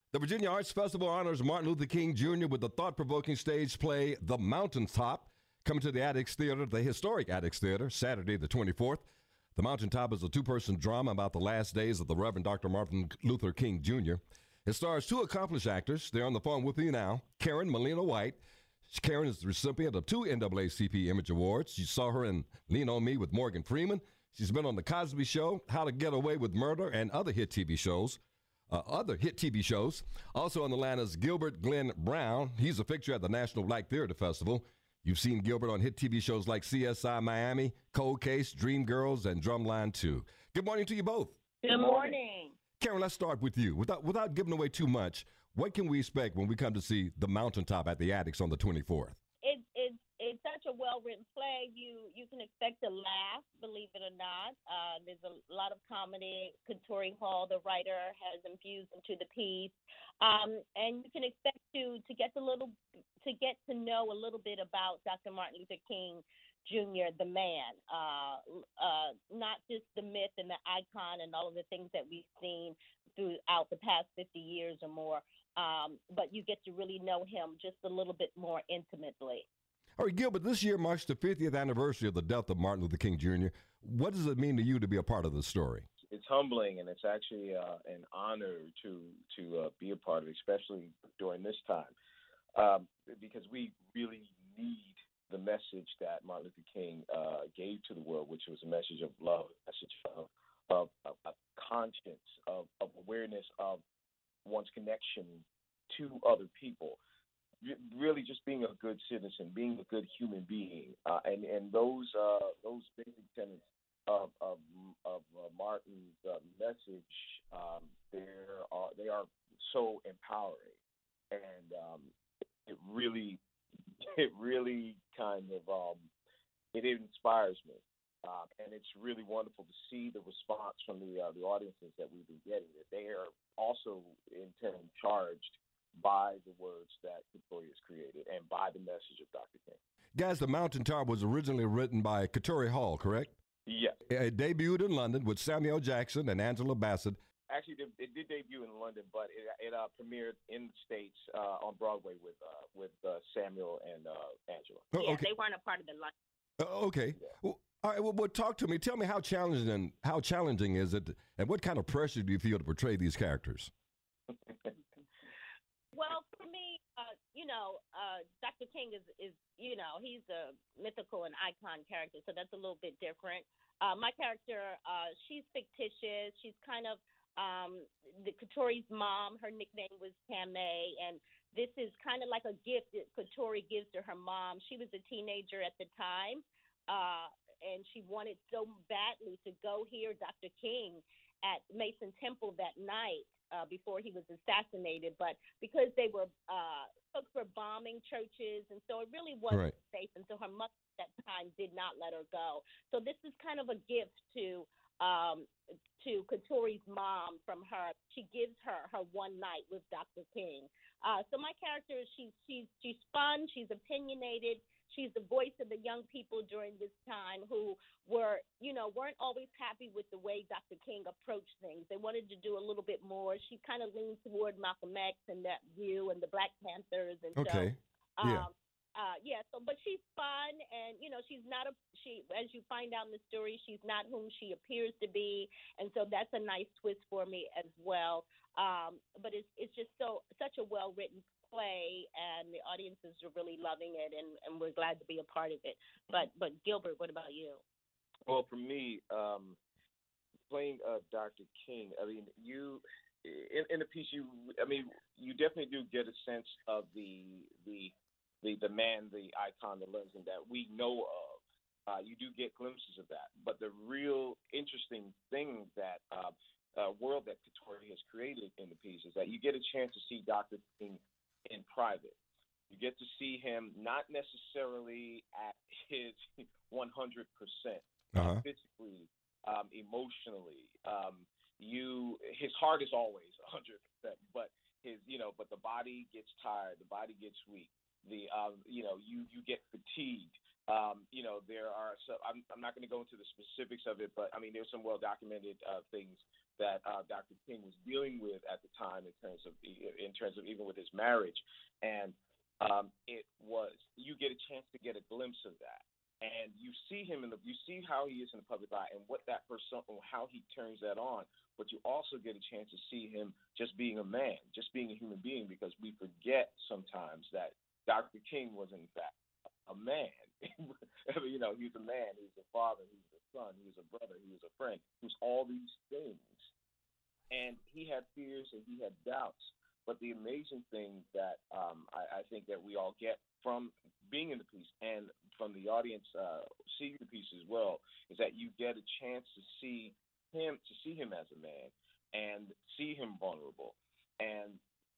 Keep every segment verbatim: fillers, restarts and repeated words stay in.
The Virginia Arts Festival honors Martin Luther King Junior with the thought-provoking stage play The Mountaintop, coming to the Addicts Theater, the historic Addicts Theater, Saturday the twenty-fourth. The Mountaintop is a two-person drama about the last days of the Reverend Doctor Martin Luther King Junior It stars two accomplished actors. They're on the phone with me now. Karen Molina White. Karen is the recipient of two N double A C P Image Awards. You saw her in Lean on Me with Morgan Freeman. She's been on The Cosby Show, How to Get Away with Murder, and other hit T V shows. Uh, other hit T V shows. Also on the line is Gilbert Glenn Brown. He's a fixture at the National Black Theater Festival. You've seen Gilbert on hit T V shows like C S I Miami, Cold Case, Dreamgirls, and Drumline two. Good morning to you both. Good morning. Karen, let's start with you. Without without giving away too much, what can we expect when we come to see The Mountaintop at the Addicts on the twenty-fourth? It, it, it's such a well-written play. You you can expect to laugh, believe it or not. Uh, there's a lot of comedy. Katori Hall, the writer, has infused into the piece. Um, and you can expect to to get a little to get to know a little bit about Doctor Martin Luther King Junior, the man, uh, uh, not just the myth and the icon and all of the things that we've seen throughout the past fifty years or more, um, but you get to really know him just a little bit more intimately. All right, Gilbert, this year marks the fiftieth anniversary of the death of Martin Luther King Junior What does it mean to you to be a part of the story? It's humbling, and it's actually uh, an honor to to uh, be a part of it, especially during this time, um, because we really need the message that Martin Luther King uh, gave to the world, which was a message of love, a message of, of, of, of conscience, of, of awareness of one's connection to other people. Really, just being a good citizen, being a good human being, uh, and and those uh, those basic tenets of of, of uh, Martin's uh, message, um, they are they are so empowering, and um, it really it really kind of um, it inspires me, uh, and it's really wonderful to see the response from the uh, the audiences that we've been getting. That they are also in turn charged by the words that Katori has created and by the message of Doctor King. Guys, The Mountaintop was originally written by Katori Hall, correct? Yes. It debuted in London with Samuel Jackson and Angela Bassett. Actually, it, it did debut in London, but it, it uh, premiered in the States uh, on Broadway with uh, with uh, Samuel and uh, Angela. Oh, yeah, okay. They weren't a part of the London. Uh, okay. Yeah. Well, all right. Well, well, talk to me. Tell me how challenging how challenging is it, and what kind of pressure do you feel to portray these characters? Well, for me, uh, you know, uh, Doctor King is, is, you know, he's a mythical and icon character, so that's a little bit different. Uh, my character, uh, she's fictitious. She's kind of um, the Katori's mom. Her nickname was Tamay, and this is kind of like a gift that Katori gives to her mom. She was a teenager at the time, uh, and she wanted so badly to go hear Doctor King at Mason Temple that night. Uh, before he was assassinated, but because they were uh, folks were bombing churches, and so it really wasn't right. safe, and so her mother at that time did not let her go. So this is kind of a gift to um, to Katori's mom from her. She gives her her one night with Doctor King. Uh, so my character, she's she's she's fun, she's opinionated. She's the voice of the young people during this time who were, you know, weren't always happy with the way Doctor King approached things. They wanted to do a little bit more. She kind of leaned toward Malcolm X and that view and the Black Panthers. And okay. so, yeah. Um, uh, yeah. So, but she's fun, and you know, she's not a she. As you find out in the story, she's not whom she appears to be, and so that's a nice twist for me as well. Um, but it's it's just so such a well written play, and the audiences are really loving it, and, and we're glad to be a part of it. But but Gilbert, what about you? Well, for me, um, playing uh, Doctor King, I mean, you in, in the piece, you, I mean, you definitely do get a sense of the the the, the man, the icon, the legend that we know of. Uh, you do get glimpses of that, but the real interesting thing that uh, uh, world that Katori has created in the piece is that you get a chance to see Doctor King in private. You get to see him not necessarily at his one hundred percent Uh-huh. physically, um, emotionally. Um, you, his heart is always one hundred percent, but his, you know, but the body gets tired, the body gets weak. The, um, you know, you you get fatigued. Um, you know, there are. So I'm I'm not going to go into the specifics of it, but I mean, there's some well documented uh, things that uh, Doctor King was dealing with at the time in terms of in terms of even with his marriage, and um, it was you get a chance to get a glimpse of that, and you see him in the you see how he is in the public eye and what that person how he turns that on, but you also get a chance to see him just being a man, just being a human being, because we forget sometimes that Doctor King was in fact a man. You know, he's a man, he's a father, he's a son, he was a brother, he was a friend, he was all these things. And he had fears and he had doubts. But the amazing thing that um, I, I think that we all get from being in the piece and from the audience uh, seeing the piece as well is that you get a chance to see him, to see him as a man and see him vulnerable and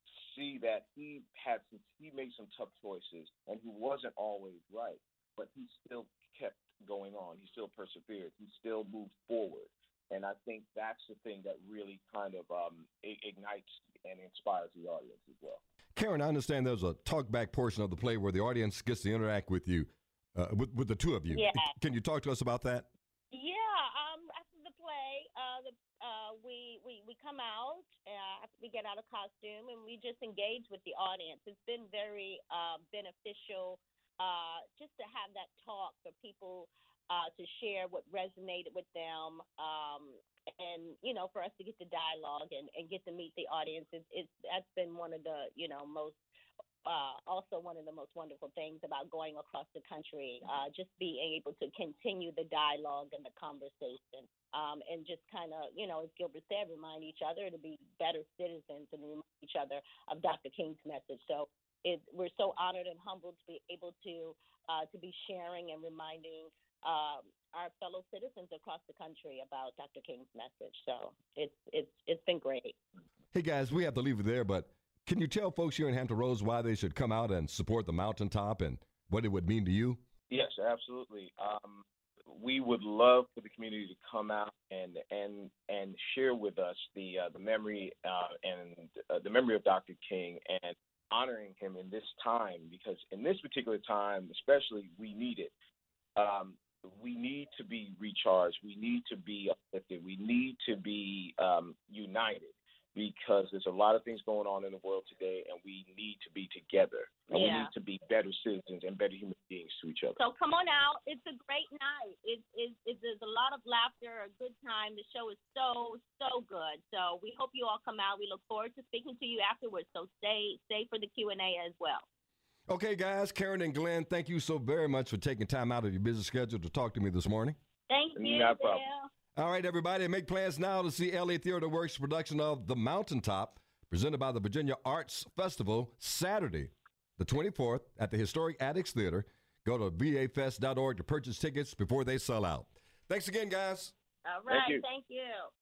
see that he had some, he made some tough choices and he wasn't always right, but he still kept going on. He still persevered. He still moved forward. And I think that's the thing that really kind of um, ignites and inspires the audience as well. Karen, I understand there's a talk-back portion of the play where the audience gets to interact with you, uh, with, with the two of you. Yeah. Can you talk to us about that? Yeah. Um, after the play, uh, the, uh, we, we, we come out, uh, after we get out of costume, and we just engage with the audience. It's been very uh, beneficial uh, just to have that talk for people Uh, to share what resonated with them, um, and you know, for us to get the dialogue and, and get to meet the audience, it's, it's that's been one of the you know most uh, also one of the most wonderful things about going across the country. Uh, just being able to continue the dialogue and the conversation, um, and just kind of you know, as Gilbert said, remind each other to be better citizens and remind each other of Doctor King's message. So it, we're so honored and humbled to be able to uh, to be sharing and reminding Um, our fellow citizens across the country about Doctor King's message. So it's it's it's been great. Hey guys, we have to leave it there, but can you tell folks here in Hampton Roads why they should come out and support the Mountaintop and what it would mean to you? Yes, absolutely. Um, we would love for the community to come out and and and share with us the uh, the memory uh, and uh, the memory of Doctor King and honoring him in this time, because in this particular time, especially, we need it. Um, we need to be recharged. We need to be uplifted. We need to be um, united, because there's a lot of things going on in the world today, and we need to be together. And Yeah. we need to be better citizens and better human beings to each other. So come on out. It's a great night. It's it's, it's there's a lot of laughter, a good time. The show is so so good. So we hope you all come out. We look forward to speaking to you afterwards. So stay stay for the Q and A as well. Okay, guys, Karen and Glenn, thank you so very much for taking time out of your busy schedule to talk to me this morning. Thank you, No problem. Dale. All right, everybody, make plans now to see L A Theater Works' production of The Mountaintop, presented by the Virginia Arts Festival, Saturday, the twenty-fourth, at the historic Addicts Theater. Go to v a fest dot org to purchase tickets before they sell out. Thanks again, guys. All right. you. Thank you.